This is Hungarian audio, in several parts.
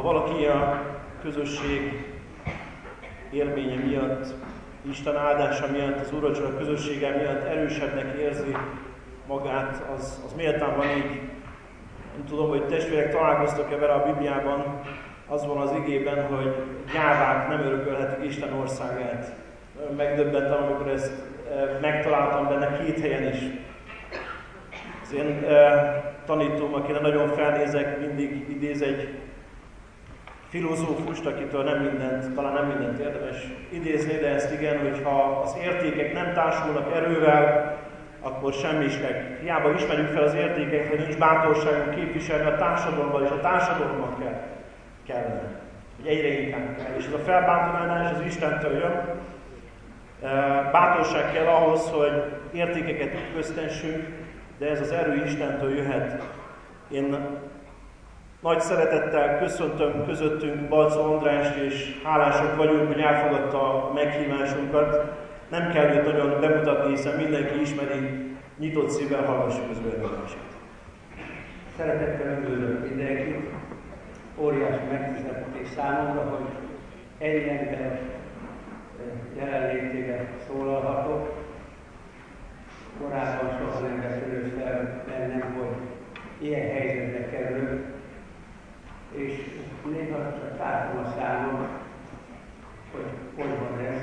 valaki a közösség élménye miatt, Isten áldása miatt, az úrvacsora közössége miatt erősebbnek érzi magát, az méltán van így. Nem tudom, hogy testvérek találkoztok-e vele a Bibliában, az van az igében, hogy gyávák nem örökölhetik Isten országát. Megdöbbentem, amikor ezt megtaláltam benne 2 helyen is. Az én tanítóm, akire nagyon felnézek, mindig idéz egy filozófust, akitől talán nem mindent érdemes idézni, de ezt igen, hogy ha az értékek nem társulnak erővel, akkor semmisek. Hiába ismerjük fel az értékeket, hogy nincs bátorságunk képviselni a társadalomban, és a társadalomnak kellene. Hogy egyre inkább kell. És ez a felbátorálás az Istentől jön. Bátorság kell ahhoz, hogy értékeket ütköztessünk, de ez az erő Istentől jöhet. Én nagy szeretettel köszöntöm közöttünk Balczó Andrást, és hálások vagyunk, hogy elfogadta a meghívásunkat. Nem kell őt nagyon bemutatni, hiszen mindenki ismeri, nyitott szívvel hallgassuk az ő előadását. Szeretettel üdvözlök mindenkit. Óriási megtiszteltetés számomra, hogy ennyi ember jelenlétében szólalhatok. Korábban soha nem vetődött fel bennem, hogy ilyen helyzetbe kerülök, és néha csak tartom a számom, hogy van ez.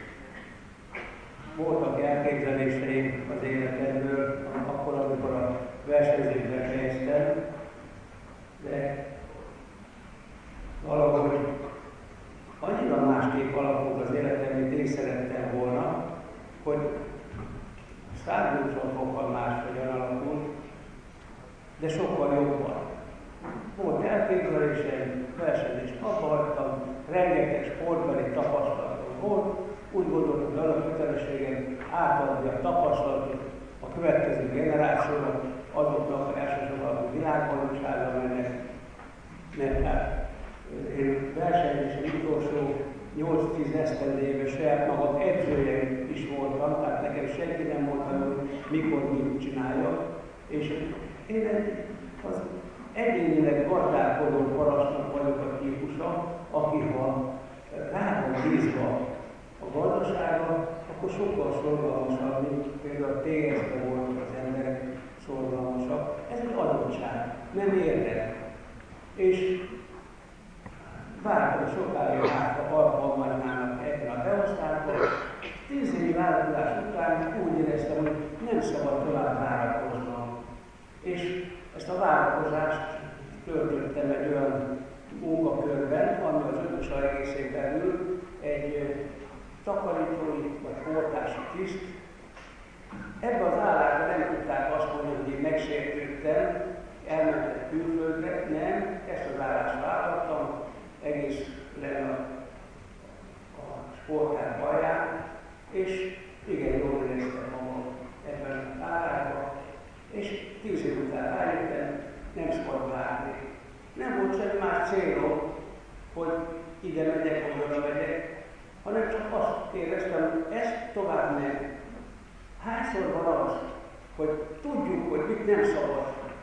Voltak elképzeléseim az életemből, akkor, amikor a versenyzésbe fejeztem, de valahogy annyira másképp alakult az életem, mint én szerettem volna, hogy 180 fokkal máshogyan alakult, de sokkal jobban. Volt elképzeléseim, versenyzést akartam, rengeteg sportbeli tapasztalatom volt, úgy gondoltam, hogy az a kötelességem átadni a tapasztalatot a következő generációnak, azoknak elsősorban a világbajnokságra mennek, mert hát én versenyzésen utolsó 8-10 esztendejében saját magam edzője is voltam, tehát nekem senki nem mondta, hogy mikor mit csináljak, és én az egyénileg gazdálkodó parasztnak vagyok a típusa, aki ha rá van bízva a gazdasága, akkor sokkal szorgalmasabb, mint például a TSZ-ben voltak az emberek szorgalmasak. Ez egy adottság, nem érdek. És vártam sokáig át alkalmaznának ebben a beosztásban. 10 év választás után úgy éreztem, hogy nem szabad tovább várakoznom. És ezt a várakozást töltöttem egy olyan munkakörben, ami az 5-ös egészén belül egy takarítói vagy portási tiszt. Ebben az állásban nem tudták azt mondani, hogy én megsértődtem, elmentem külföldre, nem, ezt az állást vállaltam, egész lenne a sportár baján, és igen, jól éreztem magam ebben az állásban, és 10 év után rájöttem, nem szabad várni. Nem volt semmi más célom, hogy ide megyek, vagy oda megyek, hanem csak azt éreztem, hogy ezt tovább nem. Hányszor van az, hogy tudjuk, hogy mit nem szabad,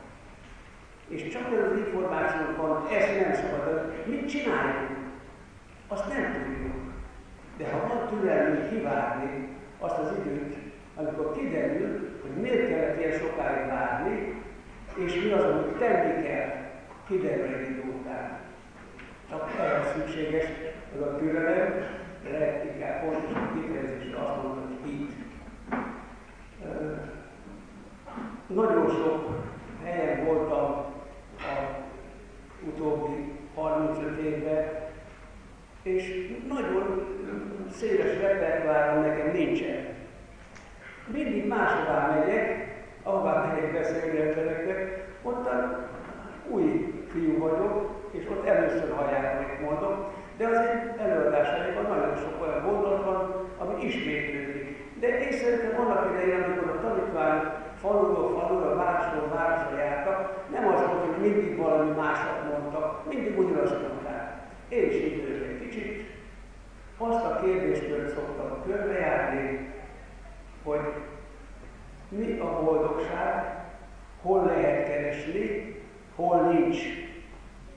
és csak ez az információnk van, ezt nem szabad, mit csináljuk? Azt nem tudjuk. De ha van türelmünk kivárni azt az időt, amikor kiderül, hogy miért kellett ilyen sokáig várni, és mi az, amit tenni kell, kiderül egy idő után. Csak erre szükséges az a türelem, de leginkább pontosan kifejezésre azt mondom, hogy itt. Nagyon sok helyen voltam az utóbbi 35 évben, és nagyon széles repertoárom nekem nincsen. Mindig máshová megyek, ahová megyek beszélni embereknek, ottan új fiú vagyok, és ott először hallják, amit mondok, de az én előadásaimban nagyon sok olyan gondolat van, ami ismétlődik. De én szerintem annak idején, amikor a tanítványok faluról falura, városról városra jártak, nem az volt, hogy mindig valami másat mondtak, mindig ugyanazt mondták. Én is így egy kicsit. Azt a kérdéskört szoktam körbejárni, hogy mi a boldogság, hol lehet keresni, hol nincs. És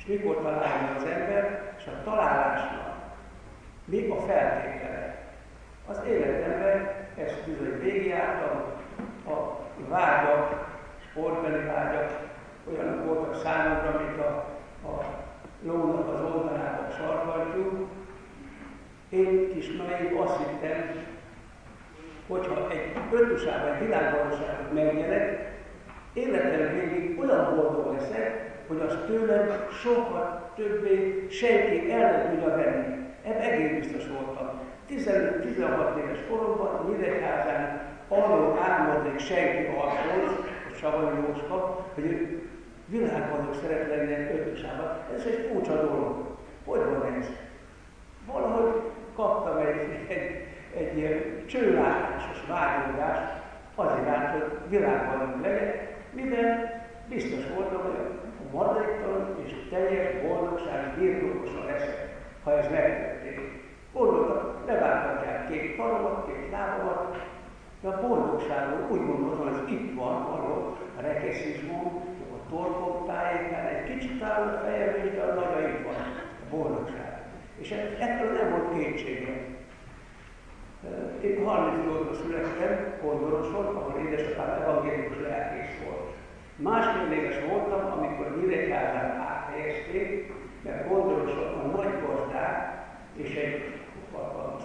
mikor találja az ember, és a találásnak mi a feltétele. Az életemben ezt bizony végigjártam, a vágyak, sportbeli vágyak, olyanok voltak számomra, mint a lónak az oldalában a sarkantyú. Én kis naív azt hittem, hogyha egy ötusában, egy világvalóságot megnyerek, életem végig olyan boldog leszek, hogy azt tőlem sokkal többé senki el nem tudja venni. Ebben egész biztos voltam. 15-16 éves koromban Nyíregyházán arról álmodik senki arról, a Savai Jóska, hogy ő világboldog szeret lenni ötusában. Ez egy furcsa dolog. Hogy van ez? Valahogy kaptam egy ilyen csőlátásos vágyódást az iránt, hogy világboldog legyek, mivel biztos voltam, hogy a maradéktalan és teljes boldogság birtokosa leszek, ha ez megtörténik. Gondoltam, leváltatják két karomat, két lábamat, de a boldogságról úgy gondoltam, hogy ez itt van való, a rekeszizmum, a torkom tájékán, egy kicsit áll a fejem, de a nagyra itt van, a boldogság. És ettől nem volt kétségem. Én 38-ban születtem Kondoroson, ahol édesapám evangélikus lelkész volt. Másfél éves voltam, amikor Nyíregyházán áthelyezték, mert Kondoroson a nagy gazdák és egy hatalmas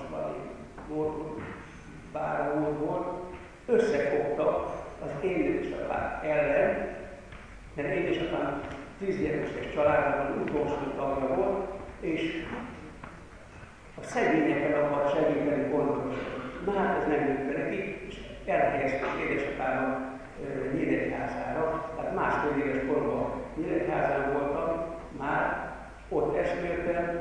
báró úr volt, összefogtak az én édesapám ellen, mert édesapám 10 gyermekes családban utolsó tagja volt, és a szegényeken akart segíteni Kondoroson. Na hát ez nem jött neki, és elhelyezték édesapámat Nyíregyházára, tehát másfél éves korban Nyíregyházán voltam, már ott eszméltem,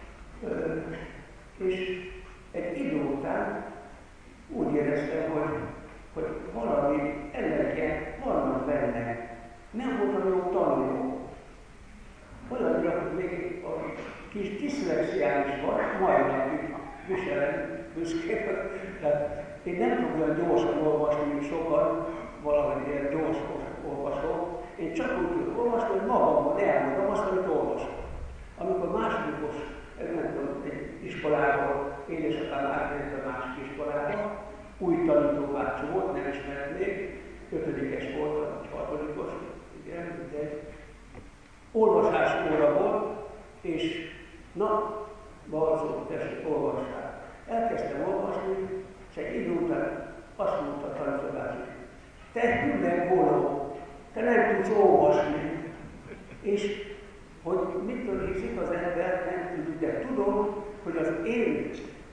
és egy idő után úgy éreztem, hogy valami energia vannak benne. Nem voltam jó tanuló. Olyanra, hogy még a kis diszlexiális van, majd napig viselem büszkén. Tehát én nem tudok olyan gyorsan olvasni, mint sokan, valahogy ilyen gyors olvasó. Én csak úgy tudok olvasni, hogy magamban elmondom azt, amit olvasok. Amikor másodikos, nem tudom, egy iskolából, édesapám átment a másik iskolába, új tanítóbácsi volt, nem ismert még, 5-es volt, vagy 6-os, igen, mindegy. Olvasás óra volt, és na, Balzó, tessék, olvassál. Elkezdtem olvasni, és egy idő után azt mondta a tanítóbácsi, te hülye goló, te nem tudsz olvasni. És hogy mitől hiszik az ember, nem tudjuk, de tudom, hogy az én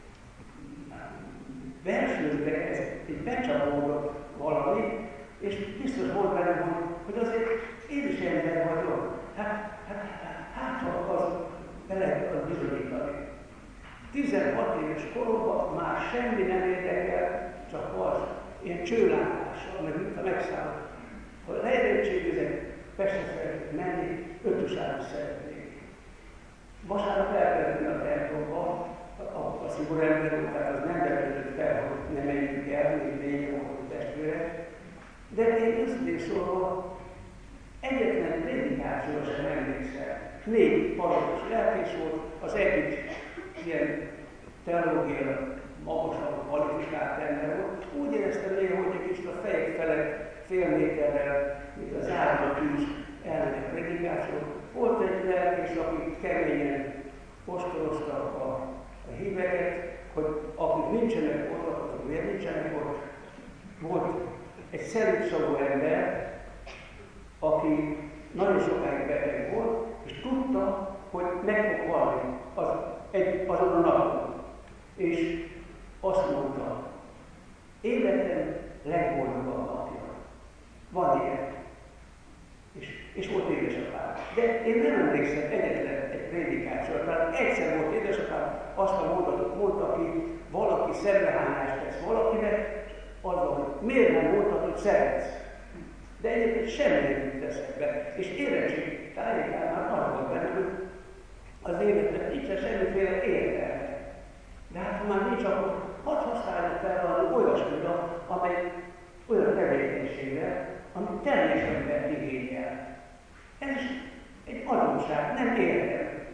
versőben ez egy becsapódott valami, és biztos volt velem, hogy azért én is ember vagyok. Hát az bele az bizonyítani. 16 éves koromban már semmi nem érdekel, csak az, ilyen csőlátással, meg mint a megszállott. Ha lehetőségezek, Pestre szeretnék menni, ötusára szeretnék. Vasárnap elkerülni a templomba, a szigorú ember volt, tehát az nem devetett fel, hogy ne menjünk el, még lényeg volt a testvére. De én őszintén szólva egyetlen prédikációra sem emlékszem. 4 parolos lelkész volt, az egyik ilyen teológiai magasabb kvalifikált ember volt. Úgy éreztem néha, hogy egy kicsit a fejek felett fél méterrel, mint az árnyatűz elmenek prédikáció. Volt egy lelkész, aki keményen ostorozta a híveket, hogy akik nincsenek ott, azok miért nincsenek ott. Volt egy szerűszavú ember, aki nagyon sokáig beteg volt, és tudta, hogy meg fog halni azon a napon. És azt mondta, életem legboldogabb napja. Van ilyen. És volt édesapám. De én nem emlékszem egyetlen egy prédikációra. Tehát egyszer volt édesapám, azt a mondatot mondta, aki valaki szemrehányást tesz valakinek, azzal, hogy miért nem mondtad, hogy szeretsz. De egyébként semmi nem jut eszembe. És érettség tájékán már az volt benne, hogy az életben nincsen semmiféle értelme. De hát ha már nincs, akkor hadd használjuk fel valami olyasmira, amely olyan tevékenységre, amit teljes ember igényel. Ez egy adósság, nem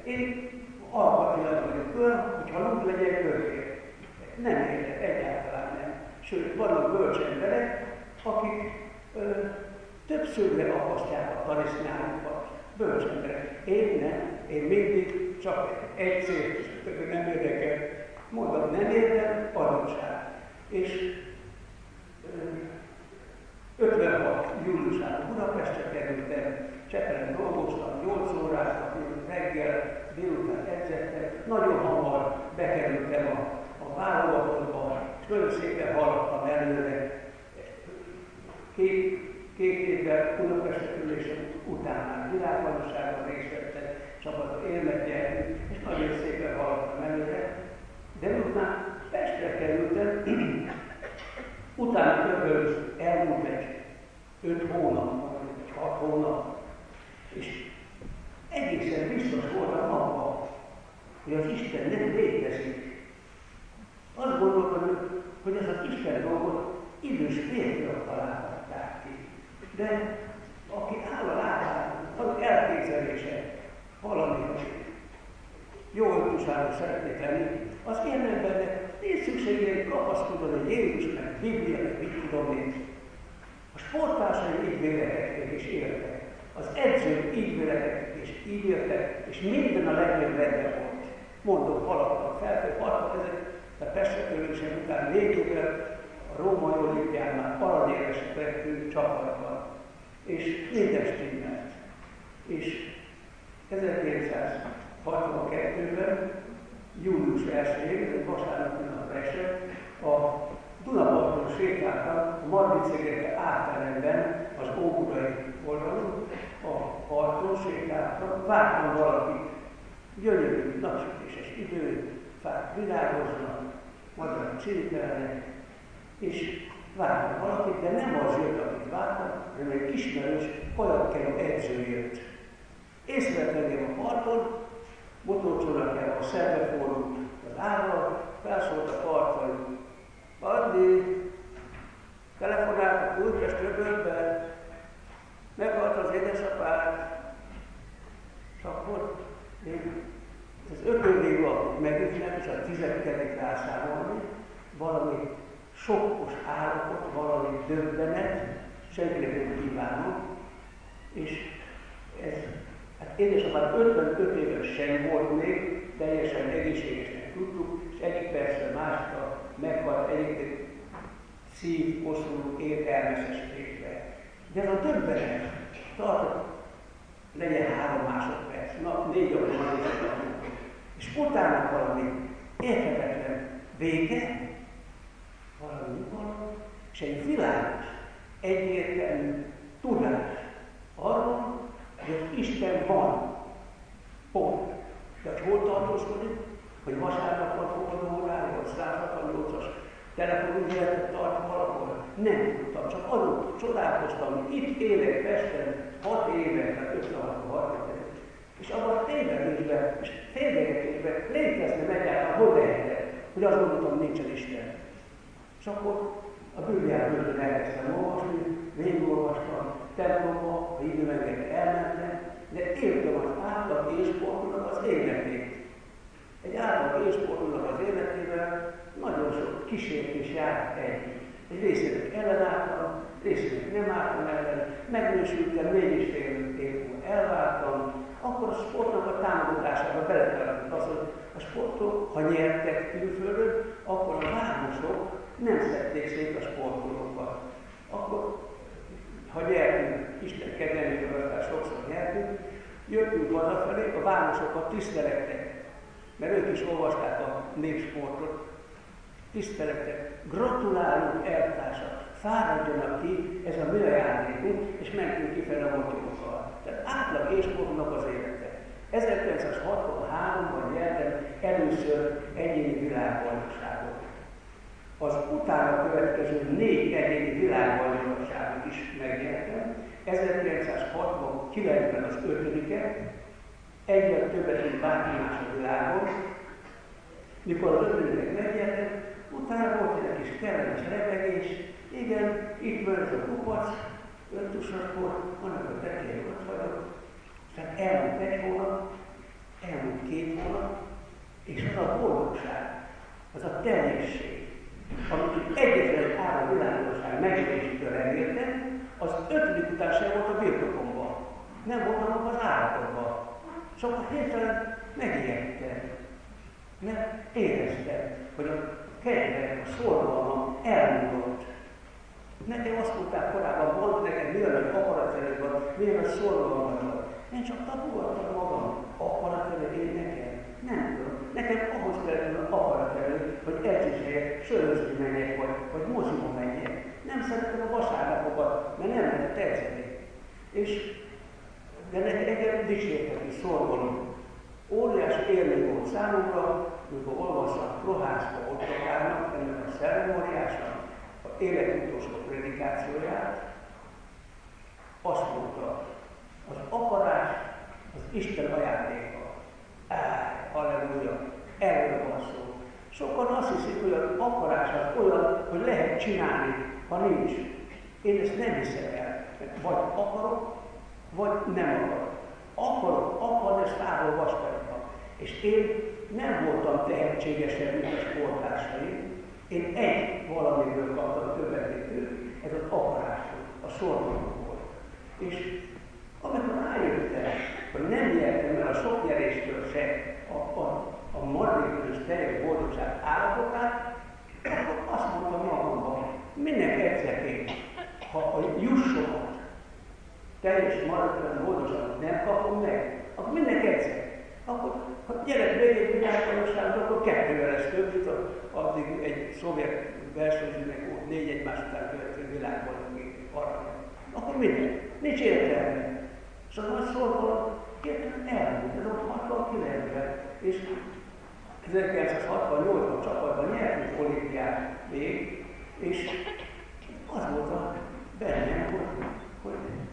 Én alkatilag vagyok föl, hogyha lúg legyek kövér. Nem értek, egyáltalán nem. Sőt, vannak bölcs emberek, akik többszörre akasztják a tarisznyájukat. Bölcs emberek. Én nem. Én mindig csak egy cél, nem érdekel. Mondom, nem érdekel, adottság. És 56. júliusában Budapestre kerültem, Csepelen dolgoztam, 8 órát, reggel, délután edzettem, nagyon hamar bekerültem a válogatottba, és nagyon szépen haladtam előre. Két évvel Budapestre kerülésem után már világbajnokságban részt vettem, csapatot érmet nyertünk, és nagyon szépen haladtam előre. De utána Pestre kerültem, utána kb. Elmúlt egy 5 hónap, vagy 6 hónap, és egészen biztos voltam abban, hogy az Isten nem létezik. Azt gondoltam, hogy ez az Isten dolgot idős férfiak találtatták ki. De aki áll a lábán, az elképzelése valami, jó öttusáról szeretnék lenni, az én embernek nincs szükségére kapaszkodni, hogy Jézus, meg Biblia, meg mit tudom én. A sportársaim így vélekedtek és éltek. Az edzők így vélekedtek és így éltek, és minden a legjobb rendben volt. Mondom, haladtak felfelé, 60 000, de Pestre kerülésem után 4 évvel a római olimpián aranyérmesek lettünk csapatban. És minden stimmelt. És 1962-ben, július 1-én, ez egy vasárnap nap esett, a Dunaparton sétáltam, a Margit-szigeten átmenetben, az óburai oldalon, a parton sétáltam, vártam valakit. Gyönyörű, napsütéses idő, fák virágoznak, madarak csiripelnek, és vártam valakit, de nem az jött, akit vártam, hanem egy ismerős, kajakkelő edző jött. Észrevett engem a parton, motorcsónakjával szembeforult az árral, felszólt a parton, Andi, telefonáltak Újpest-Öbölben, meghalt az édesapád, és akkor én az 5 évig alatt megütnem, és a 12. rászámolni, valami sokkos állapot, valami döbbenet, senkinek nem kívánom, és ez, hát édesapád 55 éves sem volt még, teljesen egészségesnek tudtuk, és egyik percre másikra meghalt egyik szív-koszorú értelmesességbe. De ez a döbbenet tartott, legyen 3 másodperc, 4 óra és utána valami érthetetlen vége, valami nyugalom, és egy világos, egyértelmű tudás arról, hogy Isten van. Pont. De hol tartózkodik? Hogy vasárnap van fogadó órája, vagy 168-as telefonügyeletet tart valahol? Nem tudtam, csak azon csodálkoztam, hogy itt élek Pesten 6 éve, tehát 56 éve. És abban a tévedésben, és félreértésben létezne egyáltalán, hol lehetett, hogy azt gondoltam, nincsen Isten. És akkor a Bibliát bőven elkezdtem olvasni, végigolvastam, templomba, ha időmenget elmentem, de éltem az átlag élsportolónak az életét. Egy átlag élsportolónak az életével nagyon sok kísértés járt együtt. Egy részének ellenálltam, részének nem álltam ellen, megnősültem, 4,5 év múlva elváltam, akkor a sportnak a támogatásába beleteltünk az, hogy a sportok, ha nyertek külföldön, akkor a városok nem szedték szét a sportolókat. Akkor, ha nyertünk, Isten kedvelmével, aztán sokszor nyertünk, jöttünk hazafelé, a városokat tisztelettek, mert ők is olvasták a népsportot, tisztelettek, gratulálunk elvtársak, fáradjanak ki, ez a mi ajándékunk, és mentünk kifele a motyókkal. Tehát átlag élsportnak az élete. 1963-ban nyertem először egyéni világbajnokságot. Az utána következő 4 egyéni világbajnokságot is megnyertem. 1969-ben az 5-et, egyre többet, mint bárki más a világon. Mikor az 5-et megnyertem, utána volt egy kis kellemes rebegés. Igen, itt van ez a kupac, öntusakkor, annak a tetején ott vagyok. Tehát elmúlt 1 hónap, elmúlt 2 hónap, és az a boldogság, az a teljesség, amit egyetlen egy ára világosság megélésétől elértem, az 5. után sem volt a birtokomban. Nem voltam abban az állapotban. Szóval hirtelen megijedtem. Mert éreztem, hogy a kedvem, a szorgalmam elmúlott. Nekem azt mondták korábban, mondd nekem, milyen nagy akaraterőd van, milyen nagy szorgalmad van. Én csak tapogattam magam. Akaraterőd én nekem? Nem tudom. Nekem ahhoz kellett akaraterőd, hogy edzéshelyek, sörözni menjek, vagy moziba menjek. Nem szeretem a vasárnapokat, mert nem lehet edzeni. De nekem dicsérteti, szorgalom. Óriási élmény volt számomra, amikor olvastam Prohászka Ottokárnak, ennek a szervemóriásnak, az élet utolsó predikációját, azt mondta, az akarás az Isten ajándéka. Halleluja, erről van szó. Sokan azt hiszik, hogy az akarás az olyan, hogy lehet csinálni, ha nincs. Én ezt nem hiszem el. Vagy akarok, vagy nem akarok. Akarok, ezt távol vastagynak. És én nem voltam tehetségesebb, mint a sportársaim. Én egy valamiből kaptam többet, mint ők. Ez az akarás volt, a szorgalom volt. És amikor rájöttem, hogy nem nyertem el a sok nyeréstől se a maradékos teljes boldogság állapotát, akkor azt mondtam magamban, minek edzek én, ha a jussomat, teljes maradékos boldogságot nem kapom meg, akkor minek edzek? Akkor, ha gyerek végig világbajnokságot, akkor 2-vel lesz több, mint addig egy szovjet versenyzőnek volt 4 egymás után követő világbajnoki arany. Akkor minek? Nincs értelme. Szóval a szorgalom elmúlt, ez a 69-ben, és 1968-ban csapatban nyertünk olimpiát még, és az volt a bennem, hogy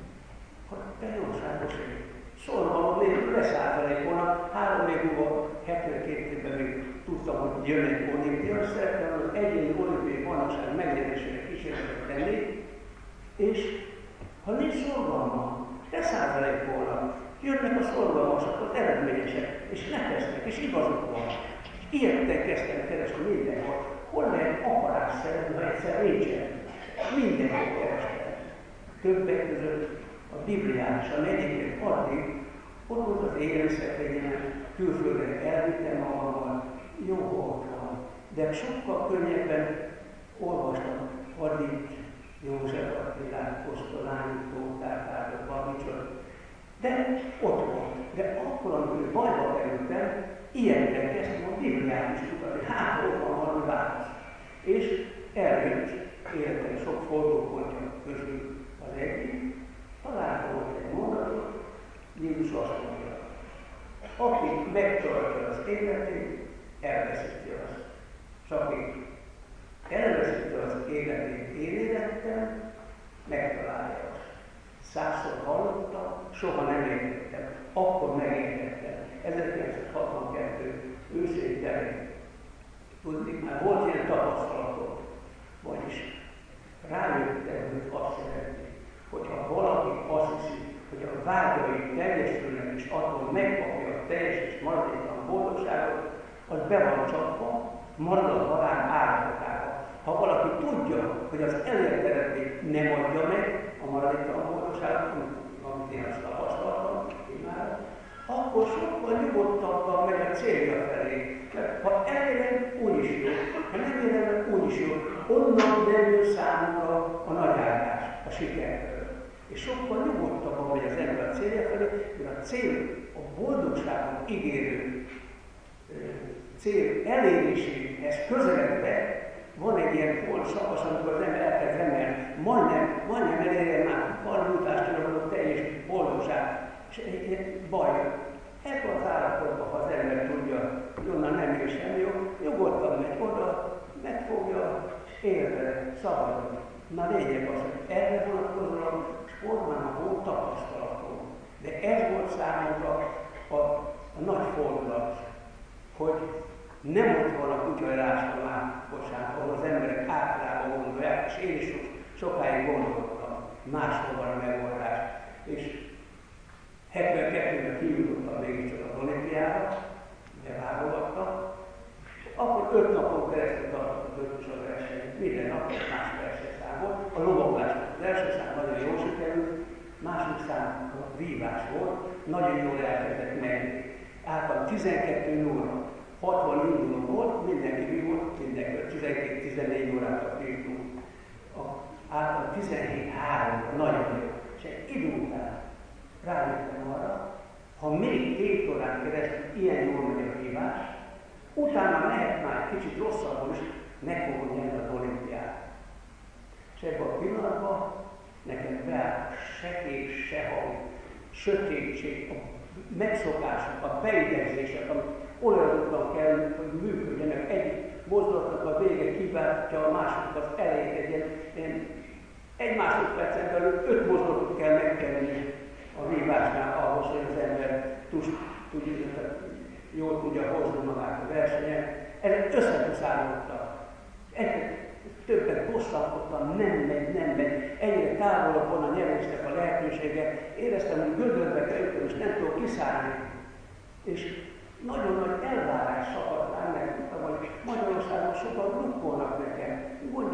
te jóságos ég. Szorgalom nélkül leszálltalék volna, 3 év múlva, 72 évben még tudtam, hogy jön egy olimpia, szerettem az egyéni olimpiai bajnokság megnyerésére kísérletet tenni, és ha nincs szorgalma, leszálltalék volna, jönnek a szorgalmasok, az eredményesek, és letesznek, és igazuk van. És ilyetten kezdtem keresni mindenhol. Hol lehet akarás szeretni, ha egyszer nincsen? Mindenhol kerestem. Többek között a Bibliásan egyébként addig, ott volt az élelmiszerfényen, külföldre elvittem magammal, jó volt van. De sokkal könnyebben olvastam addig József Attilát, Kosztolányi, Tóth Barbicsot, de ott volt. De akkor, amikor bajba kerültem, ilyenre kezdtem a Bibliát is tudni, ott van valami válasz. És eljött életem sok fordulópontja közül az egyik, találtam egy mondatot, Jézus azt mondja, aki megtartja az életét, elveszíti azt. És aki elveszíti az életét én élettem, megtalálja azt. 100-szor hallottam, soha nem értettem. Akkor megértettem. 1962 őszén terén. Tudnék, már volt ilyen tapasztalatom. Vagyis rájöttem, hogy azt szeretné, hogyha valaki azt hiszi, hogy a vágyai teljesülnek és attól megkapja a teljes és maradéktalan boldogságot, az be van csapva, marad a halál állapotában. Ha valaki tudja, hogy az elért eredményt nem adja meg a maradéktalan boldogságot, amit én azt tapasztaltam, akkor sokkal nyugodtabban megy a célja felé. Mert ha elérem, úgyis jó. Ha nem érem, úgyis jó. Onnan derül számomra a nagy áldás, a sikerről. És sokkal nyugodtabban megy az ember a célja felé, mert a cél, a boldogságot ígérő cél eléréséhez közeledve van egy ilyen szakasz, amikor az ember elkezd remélni, majdnem elérjen már valótástól a teljes boldogság. És egy baj. Ekkor az állapotban, ha az ember tudja, hogy onnan nem ér semmi jó, nyugodtan megy oda, megfogja, élve, szabadon. Na lényeg az, hogy erre vonatkozóan sportban volt tapasztalatom. De ez volt számomra a nagy fordulat, hogy nem ott van a kutyaráska már, bocsánat, ahol az emberek általában gondolják, és én is sokáig gondoltam, máshol van a megoldás. És 72-ben kijutottam mégiscsak az olimpiára, beválogattak. Akkor 5 napon keresztül tartott az ötös verseny, minden nap más versenyszám volt. A lovaglás az első szám nagyon jól sikerült, második szám a vívás volt, nagyon jól elkezdett menni. Általában 12 óra, 60 induló volt, mindenki vívott, mindenki 12-14 órát vívtunk. Általában 17-3 nagyon jó. És egy idő után rájöttem arra, ha még 2 órán keresztül ilyen jól megy a vívás, utána lehet már kicsit rosszabbul is, meg fogom nyerni az olimpiát. És ebben a pillanatban nekem beállt a se kép, se hang, sötétség, a megszokások, a beidegzések, amik olyanokban kell, hogy működjenek. Egy mozdulatnak a vége kiváltja a második az elejét, egy másodpercen belül 5 mozdulatot kell megtenni a vívásnál ahhoz, hogy az ember jól tudja hozni magát a versenyen. Ezek összetuszálódtak. Többet bosszankodtam, nem megy. Egyre távolabb van a nyerésnek a lehetősége. Éreztem, hogy gödörbe kerültem, és nem tudok kiszállni. És nagyon nagy elvárás szakadt rám, mert tudtam, hogy Magyarországon sokan drukkolnak nekem.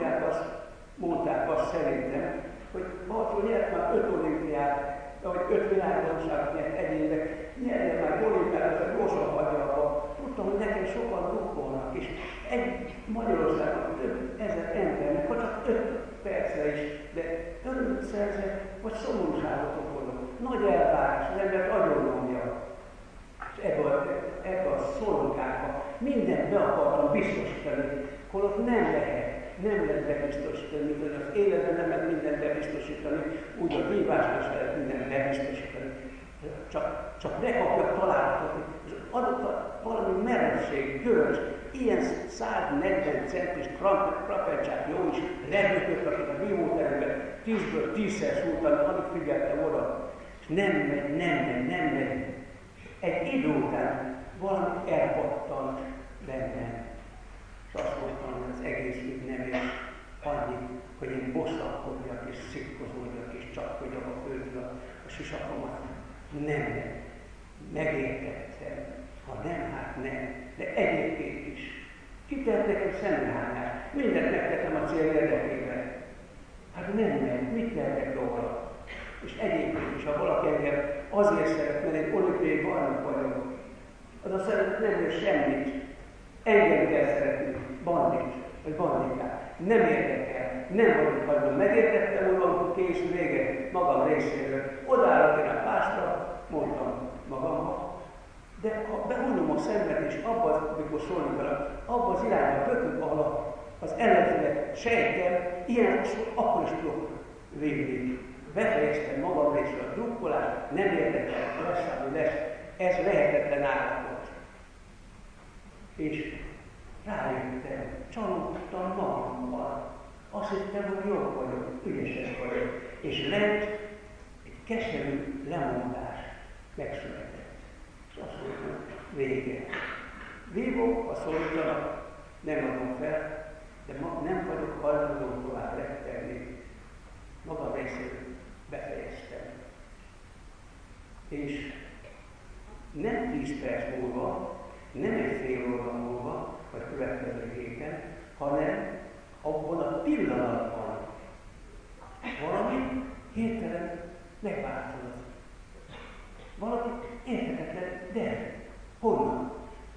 Mondták azt szerintem, hogy Bartól nyert már 5 olimpiát, vagy 5 világbajnokságot nyert egyének, nyerje már olimpiát, hogy gyorsan hagyja abba. Tudtam, hogy nekem sokan drukkolnak, és egy Magyarországon több ezer embernek, ha csak 5 percre is, de örömöt szerzek, vagy szomorúságot okozok. Nagy elvárás, az embert agyonlódja. És ebbe a szorongásba mindent be akartam biztosítani, holott nem lehet bebiztosítani, mint hogy az életben nem lehet mindent bebiztosítani, úgy a vívásban sem lehet mindent bebiztosítani. Csak ne kapja találatot, és adott valami merevség, görcs, ilyen 140 centis krapencsák jó is lebökött, akik a vívóteremben 10-ből 10-szer szúrtam, alig figyeltem oda, és nem megy. Egy idő után valami elpattant bennem, és azt mondtam, hogy az egész ügy nem ér annyi, hogy én bosszankodjak és szikkozódjak és csapkodjak a földre a sisakomat. Nem. Megértettem. Ha nem, hát nem. De egyébként is. Kitelt nekem szemrehányást. Mindent megtettem a cél érdekében. Hát nem megy. Mit tehetek róla? És egyébként is, ha valaki engem azért szeret, mert egy olimpiai bajnok vagyok, az a szeret nem ér semmit. Engem kell szeretni, vagy bandikát. Nem érdekel, nem vagyok hagyva. Megértettem, hogy van kész vége magam részéről. Odaállok én a pástra, mondtam magammal. De ha behunyom a szemet, és abban, amikor szólni vele, abban az irányba pökök, ahol az ellenfélet sejtem, ilyen akkor is tudok végig. Befejeztem magam részéről a drukkolást, nem érdekel, lesz, ami lesz. Ez lehetetlen állapot. És rájöttem, csalódtam magammal. Azt hittem, hogy jobb vagyok, ügyesebb vagyok. És lett egy keserű lemondás, megszületett. És azt mondtam, vége. Vívok, ha szólítanak, nem adom fel, de nem vagyok hajlandó tovább rettegni. Magam részéről befejeztem. És nem 10 perc múlva, nem egy fél óra múlva, vagy következő héten, hanem abban a pillanatban valami hirtelen megváltozott. Valami érthetetlen, de honnan?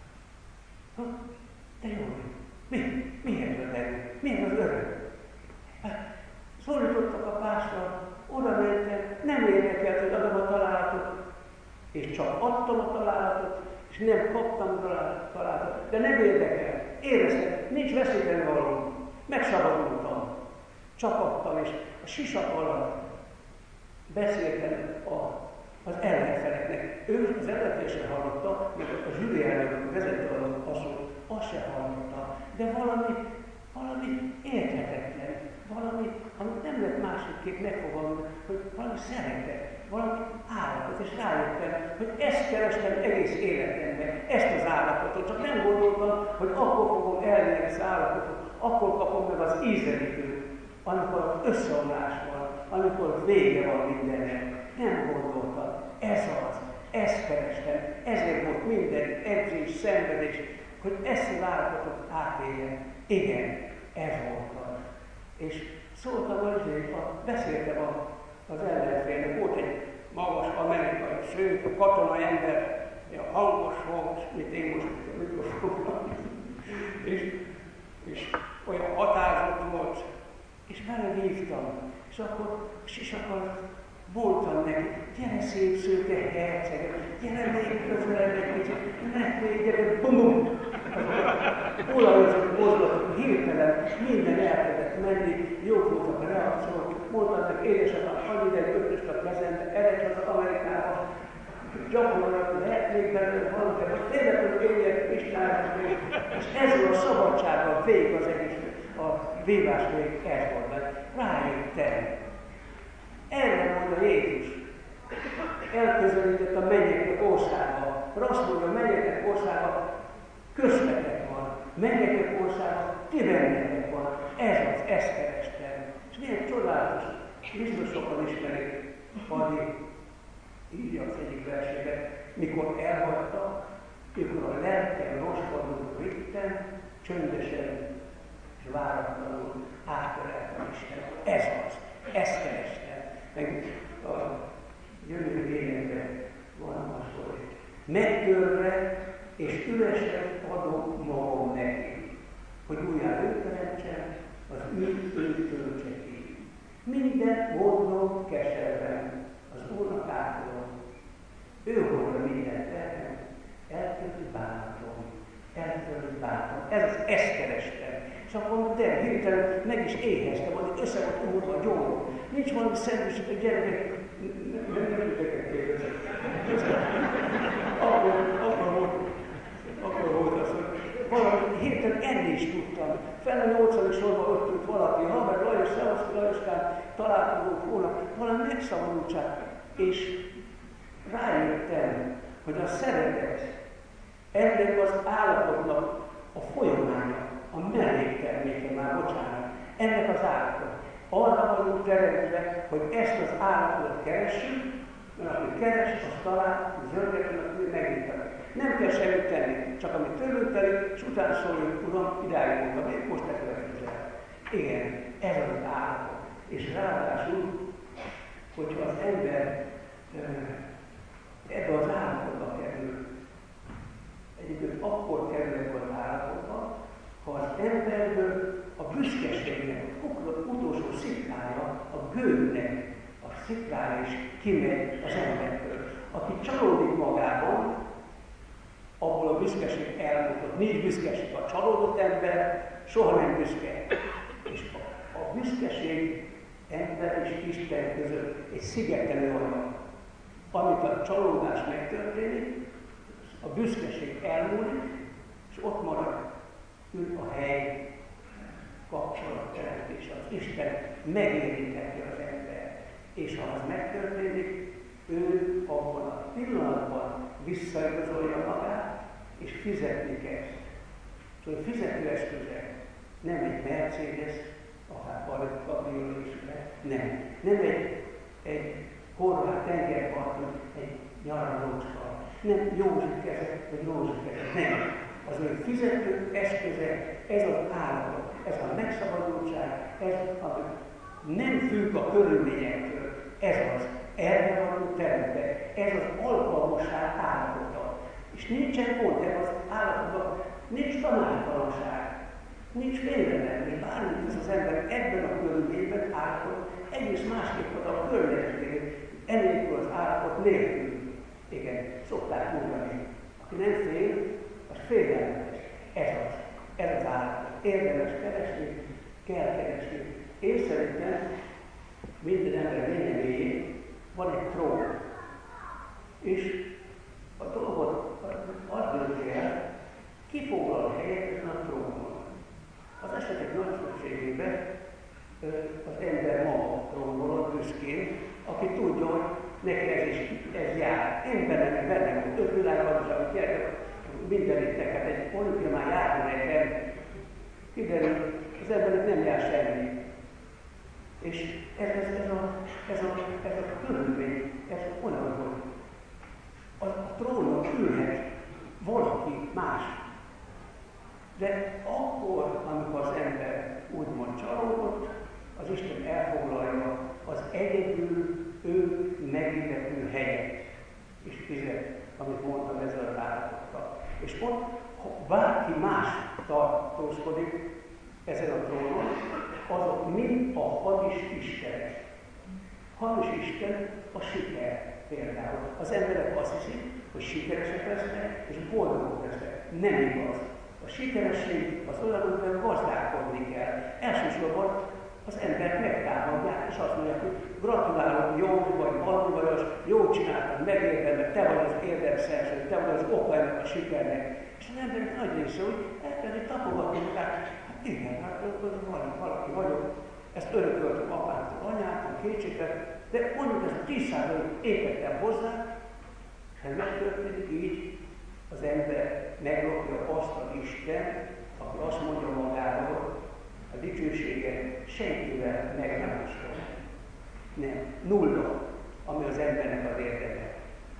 De jó, miért az erő? Miért az öröm? Hát, szólítottak a pásra, oda mentem, nem érdekelt, hogy adom a találatot, és csak adtam a találatot, és nem kaptam a találatot, de nem érdekel. Éreztem, nincs veszíteni való. Megszabadultam. Csapattam, és a sisak alatt beszéltem az ellenfeleknek. Ő az ellenfél sem hallotta, meg a zsűri elnök vezető azt sem hallotta. De valami érthetetlen, valami, amit nem lehet másképp megfogalmazni, hogy valami szeretet, valami állapot, és rájöttem, hogy ezt kerestem egész életemben, ezt az állapotot, csak nem gondoltam, hogy akkor fogom elérni ezt az állapotot, akkor kapom meg az ízelítőt, amikor összeomlás van, amikor vége van mindennek. Nem gondoltam. ez az, ezt kerestem, ezért volt minden edzés, szenvedés, hogy ezt az állapotot átéljen. Igen, ez volt az. És szóltam azért, beszéltem az ellenfélnek, volt egy magas amerikai, sőt, katonai ember, hangos volt, mint én most mikrofonban, és olyan határozott volt, és belehívtam, és akkor mondtam neki, gyere szép szőke herceg, gyere még közelebb egy kicsit, gyere, bum-bum! Olajozott mozdulatok, hirtelen minden elkezdett menni, jók voltak a reakciók, mondtam neki, édesapám, annyi ideig ötöst a kezembe, eredj az Amerikába, gyakorlatilag lehet még belőle valamit, hogy tényleg, hogy éljen Istenát, és ezzel a szabadsággal végig az egész, a vívás még ez volt, rájöttem. Erre mondja Jézus. Elközelített a mennyeknek országa. Azt mondja, a mennyeknek országa köztetek van. Mennyeknek országa ti bennetek van. Ez az, ezt kerestem. És milyen csodálatos, biztos sokan ismerik, Fadi írja az egyik versében, mikor elhagyta, mikor a lelkem roskadul vittem, csöndesen és váratlanul átöleltem Isten. Ez az, ezt kerestem. Meg a gyönyörű énekben van az, hogy megtörve és üresen adom magam neki, hogy újjá őt teremtsem, az ő töltse ki. Minden gondom keserben, az Úrnak átadom. Ő hordja minden terhem, eltölti bánatom. Ezt kerestem. És akkor mondom, de hirtelen meg is éheztem, hogy össze volt úrva a gyomrom. Nincs valami szendvics, a gyerekek, nem tudják kérdezni. Akkor volt az, hogy valami hirtelen enni is tudtam. Fenn a 8. sorban ott ült valaki, haver, Lajos, Szevasz, Lajoskán, találkozók volna, valami megszabadultság. És rájöttem, hogy a szeretet ennek az állapotnak a folyamánya, a mellékterméke már, bocsánat, ennek az állapot. Arra vagyunk teremtve, hogy ezt az állapotot keressük, mert aki keres, az talál, zörgetlen, akkor megnyitani. Nem kell semmit tenni, csak amit tőlünk telik, és utána szóljuk, Uram, idáig mondtam, én most te következel. Igen, ez az állapot. És ráadásul, hogyha az ember ebbe az állapotba kerül, egyébként akkor kerülnek az állapotba, ha az emberből a büszkeségnek, az utolsó sziklája, a gőgnek a sziklája is kimegy az emberből. Aki csalódik magában, abból a büszkeség elmúlott. Nincs büszkeség. A csalódott ember soha nem büszke. És a büszkeség ember és Isten között egy szigetelő anyag. Amit a csalódás megtörténik, a büszkeség elmúlik, és ott marad a hely, kapcsolatteremtés, az Isten megérinteti az ember. És ha az megtörténik, ő abban a pillanatban visszaigazolja magát, és fizetni kezd. Szóval fizetőeszközek nem egy Mercedes, akár kabrió is, nem egy horvát tengerparton, egy nyaralócska, nem József kezek, vagy Rózsef kezek, nem. Az ő fizető eszköze, ez az állapot, ez a megszabadultság, ez ami nem függ a körülményektől, ez az, erre való teremtve, ez az alkalmasság állapota. És nincsen pont ebben az állapotban, nincs tanácstalanság, nincs félremenni, bármit ez az ember ebben a körülményben állapot, egész másképp ad a környezetén, ennélkül az állapot nélkül. Igen, szokták mondani, aki nem fél, az félelmetes. Ez az állapot. Érdemes keresni, kell keresni. Én szerintem minden ember lényegéjén van egy trón. És a dolgot azt dönti el, ki foglal helyet ezen a trónon. Az esetek nagy többségében az ember maga trónolod büszkén, aki tudja, hogy neki ez jár. Én bennem, 5 világbajnokságot gyerek, mindenit neked egy olimpia már járna nekem. Kiderül, az embernek nem jár semmi. És ez a körülmény, ez olyan, hogy a trónon ülhet valaki más. De akkor, amikor az ember úgymond csalódott, az Isten elfoglalja az egyedül ő megillető helyet és fizet, amit mondtam ezzel az állapottal. És ott, ha bárki más tartózkodik ezen a trónon, azok mind a hamis istenek. Hamis isten a siker például. Az emberek azt hiszik, hogy sikeresek lesznek és boldogok lesznek. Nem igaz. A sikeresség az olyan, amivel gazdálkodni kell. Elsősorban az embert megtámadják, és azt mondják, hogy gratulálok, jó vagy, valójás, jó csináltad, megérdemled, te vagy az érdemszerző, te vagy az oka ennek a sikernek. És az emberek nagy része, hogy elkezdi tapogatni magát, hát igen, hát valaki vagyok, ezt örököltem apámtól, anyámtól, kétségtelen, de mondjuk ezt a 10% épettem hozzá, és ha megtörténik így, az ember meglopja azt az Isten, aki azt mondja magáról, a dicsőséget senkivel meg nem osztom. Nem. 0, ami az embernek az érdeme.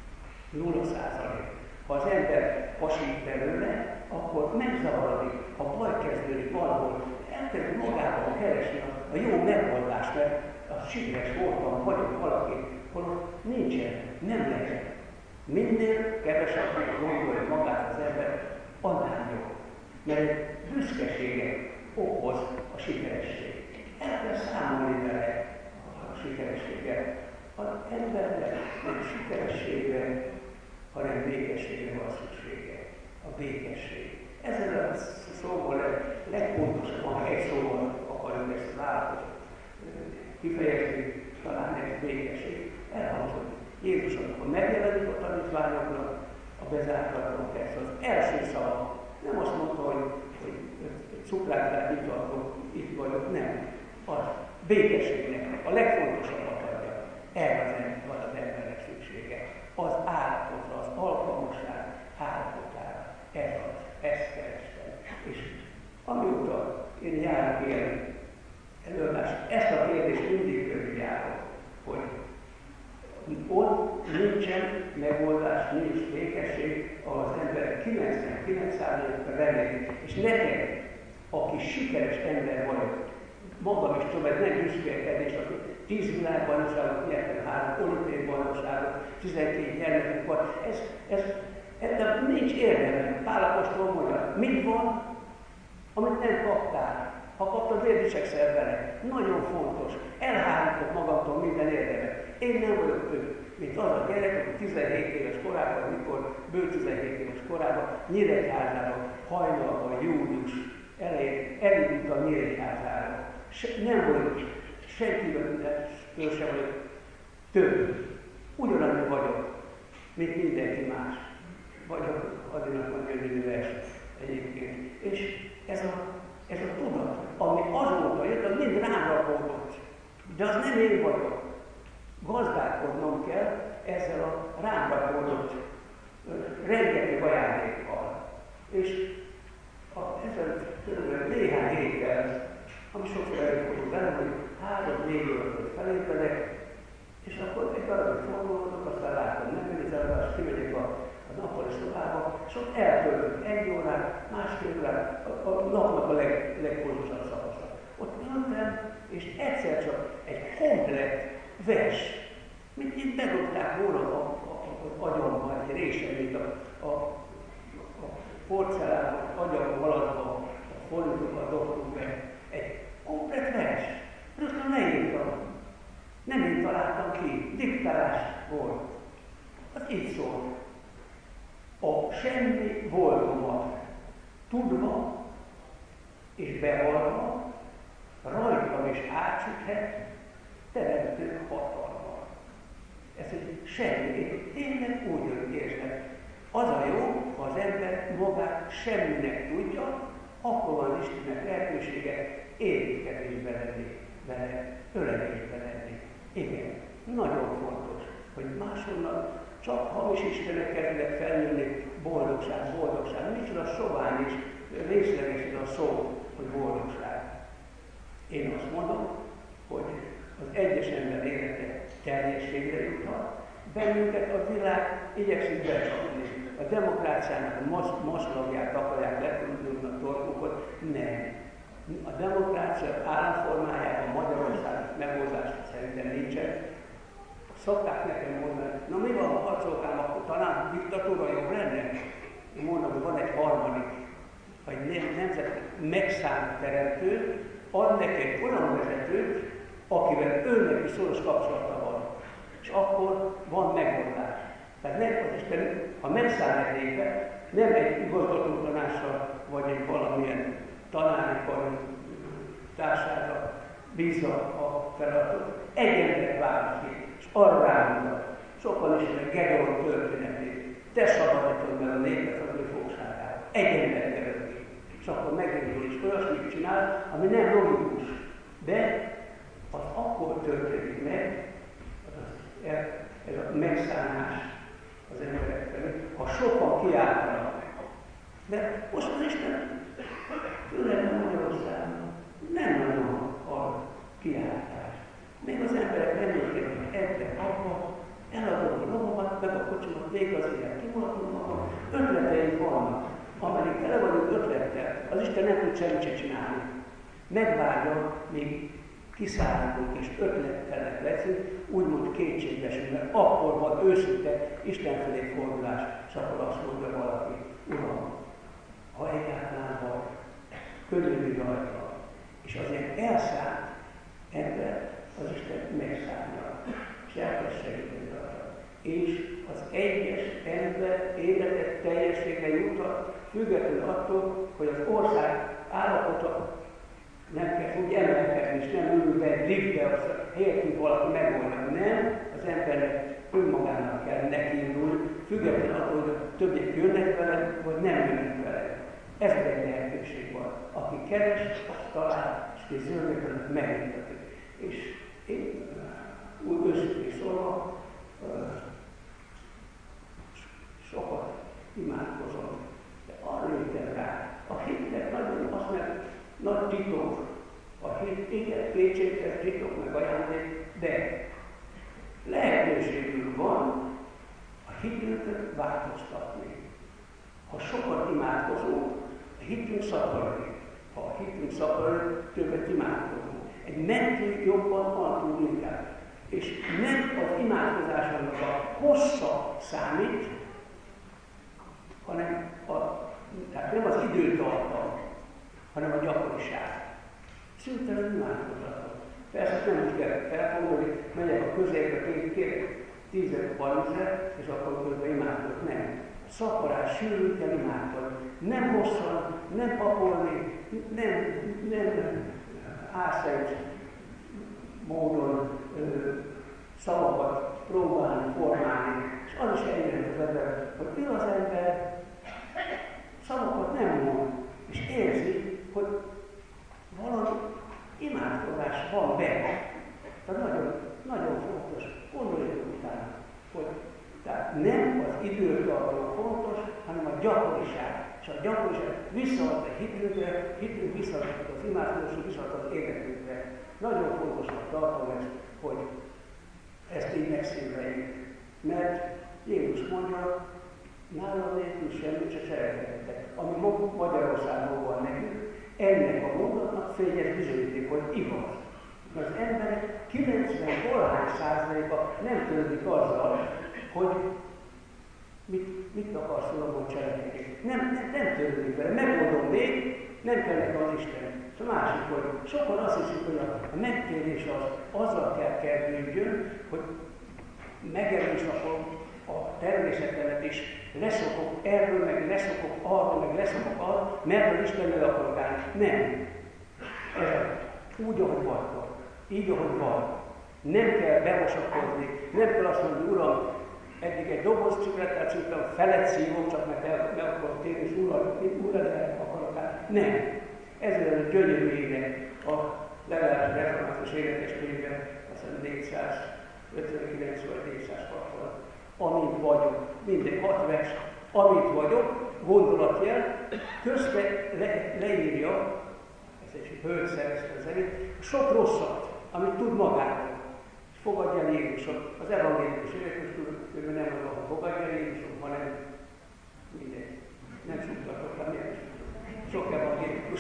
0%. Ha az ember hasít belőle, akkor megzavarodik, ha baj kezdődik valahol, elkezd magában keresni a jó megoldást, mert a sikeres voltam, vagyok valaki, holott nincsen, nem lehet. Minél kevesebb gondolja magát az ember, annál jobb. Mert büszkeséget okoz a sikeresség. El kell számolni vele a sikerességet. Az embernek nem sikerességre, hanem békességre van szüksége. A békesség. Ezzel a szóval legfontosabban, ha egy szóval akarjuk ezt az állatot kifejezni, talán ez békesség. Elhangzott. Jézus, amikor megjelenik a tanítványoknak, a bezártalatok ezt az első szava. Nem azt mondta, hogy cukrázzák, itt vagyok, nem. A békességnek a legfontosabbat adja. Erre van az embernek szüksége. Az állapotra, az alkalmasság állapotára. Ez az, ezt kerestem. És amióta én járok ilyen előadást, ezt a kérdést mindig körüljárok, hogy ott nincsen megoldás, nincs békesség, ahol az ember 99%-ra remélik. És neked, aki sikeres ember vagy, magam is tudom, ez nem büszkélkedés, aki 10 világbajnokságot nyertem, 3 olimpiai bajnokságot, 12 gyermekünk van, ez nincs érdeme. Pál apostol mondja, mit van, amit nem kaptál? Ha kaptad, miért dicsekszel vele? Nagyon fontos. Elhárítok magamtól minden érdemet. Én nem vagyok több, mint az a gyerek, aki 17 éves korában, mikor bő 17 éves korában, Nyíregyházára, hajnalban, július elején elindult a Nyíregyházára. Nem vagyok senkivel sem vagyok több. Ugyanannyi vagyok, mint mindenki más. Vagyok azért mondja, hogy egyébként. És ez a tudat, ami azóta jött, az mind rám rakódott. De az nem én vagyok. Gazdálkodnom kell ezzel a rám rakódott rengeteg ajándékkal. És ezzel néhány héttel, ami sokszor előfordul velem, hogy 3-4 órakor felépedek, és akkor egy darabig fordulok, aztán látom, nem megy az előadás, kimegyek a nappali szobába, és ott eltöltök 1 órát, másfél órát, a napnak a legfontosabb szakasza. Ott ültem, és egyszer csak egy komplett vers, mint itt bedobták volna az agyamban, egy résen, mint a porcelán agyam haladva, a fordítóval dobtunk be. Egy komplett vers. Rögtön leírtam. Nem én találtam ki, diktálás volt. Az így szólt. A semmi voltomat tudva és bevallva, rajtam is átsüthet teremtő hatalma. Ez egy semmi. Én tényleg úgy érzem. Az a jó, ha az ember magát semminek tudja, akkor van Istennek lehetősége érintkezésbe lenni, vele ölelésbe lenni. Igen, nagyon fontos, hogy máshonnan csak hamis Istenek kezdnek felnőni boldogság, boldogság. Micsoda sovány is, részlegesen a szó, hogy boldogság. Én azt mondom, hogy az egyes ember élete teljességre juthat, bennünket a világ igyekszik becsapni. A demokráciának a maslagját akarják letudni a torkukat. Nem. A demokrácia államformájában Magyarország megoldása szerintem nincsen. Szokták nekem mondani, na mi van, ha harcolkám, akkor talán diktatúra jobb lenne? Én mondom, hogy van egy harmadik, egy nemzet megszálló teremtő, ad neki egy olyan vezetőt, akivel őnek is szoros kapcsolata van. És akkor van megoldás. Tehát nem az Isten, ha megszáll egy népet, nem egy igazgató tanácssal, vagy egy valamilyen tanári társára bízza a feladatot. Egy ember válaszik, és arra rámutat. Sokan ismerik Gedeon történetét. Te szabadítod meg a népet az ő fogságára. Egy ember kerül. És akkor megindul, és olyasmit csinál, ami nem logikus. De az akkor történik meg, ez a megszállás az emberek felé, ha sokan kiáltanak. De most az Isten, főleg Magyarországon nem nagyon a kiáltás. Még az emberek reménykednek ebben, abban, eladom a lovamat, meg a kocsimat, még az ilyen kimulatom magam. Ötleteink vannak, amelyik tele vagyunk ötlettel, az Isten nem tud semmit se csinálni. Megvárja, míg kiszállunk és ötlettelek leszünk, úgymond kétségesünk, mert akkor van őszinte Isten felé fordulás, és akkor azt mondja valaki, Uram, ha egyáltalán vagy, könyörülj rajta, és az ilyen elszállt ember az Isten megszállja, és elkezd segíteni rajta. És az egyes ember életet teljességre juthat, függetlenül attól, hogy az ország állapota nem kell úgy emelkedni, és nem ülünk be egy liftbe, azt helyettünk valaki megoldja. Nem, az embernek önmagának kell nekiindulni, függetlenül attól, hogy a többiek jönnek vele, vagy nem jönnek vele. Ez egy lehetőség van. Aki keres, azt talál, és ki zöldökön megmutatja. És én úgy őszintén szólva, sokat imádkozom, de arra jöttem rá. A hitnek nagyon azt meg nagy titok. A hit, igen, kétségtelen titok meg ajándék, de lehetőségünk van a hitünket változtatni. Ha sokat imádkozunk, a hitünk szakarodik. Ha a hitünk szakarodik, többet imádkozunk. Egy mentő jobban van tud inkább. És nem az imádkozásnak a hossza számít, hanem tehát nem az időtartam, hanem a gyakoriság. Szüntelen imádkozatot. Persze nem is kell felfogni, megyek a közébe, kérek 10-30-et, és akkor közben imádkozok. Nem. Szaporás, sűrűn kell imádkozni. Nem hosszan, nem papolni, nem álszent módon szavakat próbálni, formálni. És az is eljön az ember, hogy ő az ember szavakat nem mond, és érzi, hogy valami imádkozás van benne. Tehát nagyon, nagyon fontos, gondoljuk utána, hogy tehát nem az időtartó fontos, hanem a gyakoriság. És a gyakoriság visszaad a hitünkre, hitünk visszaad az imádkozásra, visszaad az életünkre. Nagyon fontosnak tartom ezt, hogy ezt így megszívleljük. Mert Jézus mondja, nálam nélkül semmit se szeretettek. Ami Magyarországon van nekünk, ennek a mondatnak fényes bizonyíték, hogy igaz. Az emberek 90-valahány% nem törődik azzal, hogy mit akarsz uramon cselekedni. Nem törődik vele. Megoldom még, nem kell nekem az Isten. És a másik, hogy sokan azt hiszik, hogy a megtérés azzal kell kezdődjön, hogy megerőszakom a természetemet is, leszokok erről, meg leszokok arról, meg leszokok arról, mert az Istenről akarok állni. Nem. Ez úgy, ahogy vagytok. Így, ahogy van. Nem kell bemosakodni, nem kell azt mondani, Uram, eddig egy doboz ciklettel szívtam, felet szívom, csak mert meg akarok térni, és újra akarok állni. Nem. Ezzel a gyönyörű ének a legalábbis református énekeskönyvben, azt hiszem 459 vagy 460. Amint vagyok, minden 6 vers, amint vagyok, gondolatjel, közben leírja, ez egy hölgy szerezte a zenét, sok rosszat, amit tud magáról. Fogadj el Jézusot. Az evangélikus életmódban nem az, hogy fogadj el Jézusot, hanem mindegy. Nem súgtatottam, miért is. Sok evangélikus.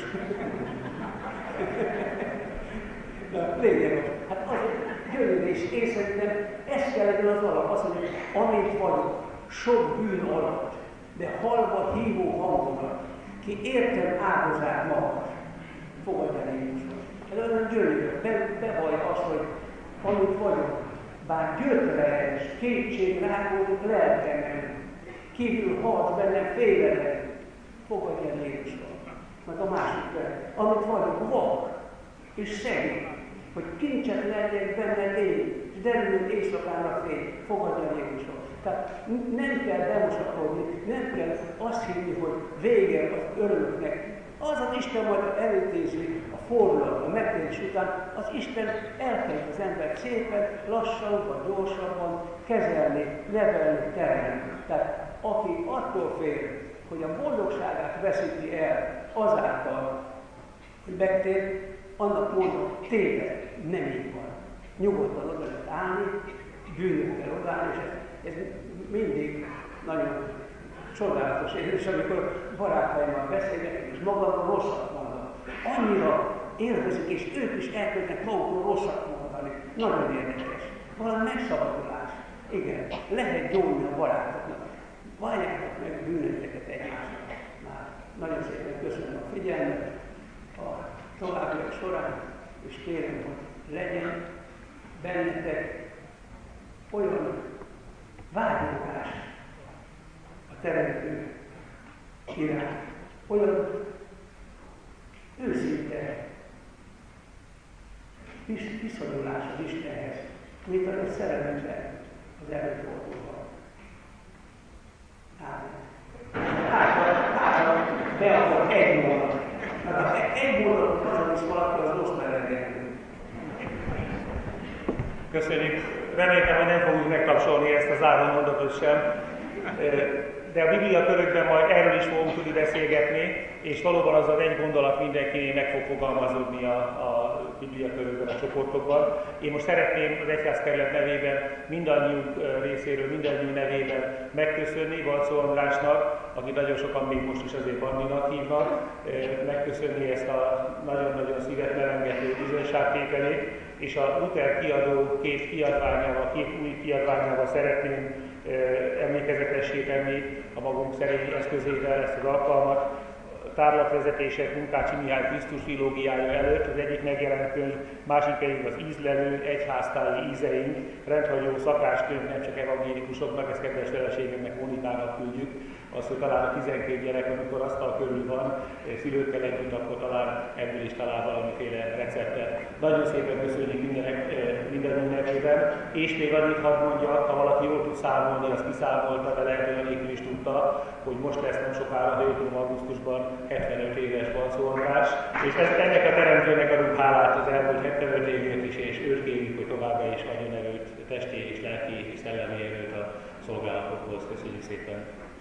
Lényeg, hát az gyönyörű, és én szerintem ez kell legyen az alap, az, hogy amint vagyok, sok bűn alatt, de halva hívó hangodat, ki értem áldozát magad, fogadj el Jézusot. Ez olyan gyönyörű, bevallja azt, hogy amit vagyok, bár gyötrelmes, kétségrágódik lelkemben, kívül harc bennem félelem, fogadj el Jézusot. Meg a másik fel, amit vagyok, vak és szegény, hogy kincset legyek benne lény, és derül éjszakának fény, fogadj el Jézusot. Tehát nem kell demosakodni, nem kell azt hinni, hogy vége az örömöknek. Az az Isten majd elintézi a fordulat, a megtérés után, az Isten elkezd az ember szépen, lassan vagy gyorsabban kezelni, nevelni, terelni. Tehát aki attól fél, hogy a boldogságát veszíti el azáltal, hogy megtér, annak mondom, téved, nem így van. Nyugodtan oda lehet állni, bűnökkel odállni, és ez mindig nagyon csodálatos érzés, amikor barátaimmal beszélgetek, és magamról rosszat mondom. Annyira élvezik, és ők is elkezdenek magukról rosszat mondani. Nagyon érdekes. Valami megszabadulás. Igen, lehet gyógyulni a barátoknak. Valljátok meg bűnöteket egymásnak. Már nagyon szépen köszönöm a figyelmet a továbbiak során, és kérem, hogy legyen bennetek olyan vágyódás a teremtő irány, olyan őszinte viszonyulás az Istenhez, mint a szerelemben az előfordulva. Hát, be akar egy mondat. Hát egy mondat hazavisz valaki, az most meleggető. Köszönjük. Remélem, hogy nem fogjuk megtapsolni ezt a záró mondatot sem. De a Biblia körökben majd erről is fogunk tudni beszélgetni, és valóban az egy gondolat mindenki meg fog fogalmazódni a Biblia körökben, a csoportokban. Én most szeretném az Egyházkerület nevében, mindannyiunk részéről, mindannyiunk nevében megköszönni Valczó Andrásnak, akit nagyon sokan még most is azért Bandinak hívnak, megköszönni ezt a nagyon-nagyon szívet melengető bizonyságtételét, és a Luther kiadó két új kiadványával szeretném emlékezetessé tenni a magunk szerény eszközével ezt az alkalmat. Tárlatvezetések Munkácsi Mihály Krisztus trilógiája előtt, az egyik megjelent könyv, másik pedig az Ízlelő egyháztáji ízeink, rendhagyó szakáskönyv, nem csak evangélikusoknak, ezt kedves feleségemnek, Monikának küldjük, az, hogy talán a 12 gyerek, amikor asztal körül van, szülőkkel együtt, akkor talán ebből is talál valamiféle receptet. Nagyon szépen köszönjük minden nevében, és még annyit hadd mondjak, ha valaki jól tud számolni, azt kiszámolta, de lehet, hogy anélkül is tudta, hogy most lesz nem sokára, ha jöttünk augusztusban 75 éves Valczó András, és ennek a teremtőnek adunk hálát az elmúlt 75 évért is, és őt kérjük, hogy továbbá is adjon erőt, testi és lelki és szellemi erőt a szolgálatokhoz. Köszönjük szépen!